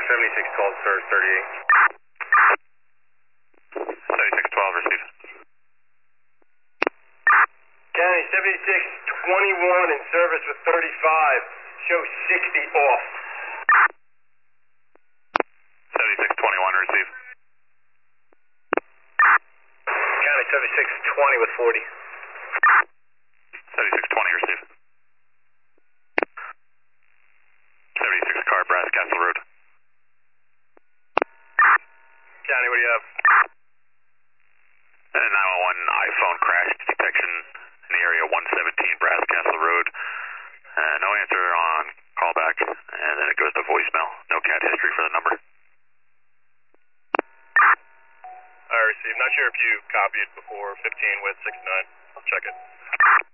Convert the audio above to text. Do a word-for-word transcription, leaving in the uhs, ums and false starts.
seventy-six twelve, sir, thirty-eight. seventy-six twelve, received. County, seventy-six twenty-one in service with thirty-five. Show sixty off. seventy-six twenty-one, received. County, seventy-six twenty with forty. seventy-six twenty, received. seventy-six car, Brass Castle Road. County, what do you have? And nine one one iPhone crash detection in the area one seventeen Brass Castle Road. Uh, no answer on callback, and then it goes to voicemail. No cat history for the number. I received. Not sure if you copied before fifteen with six nine. I'll check it.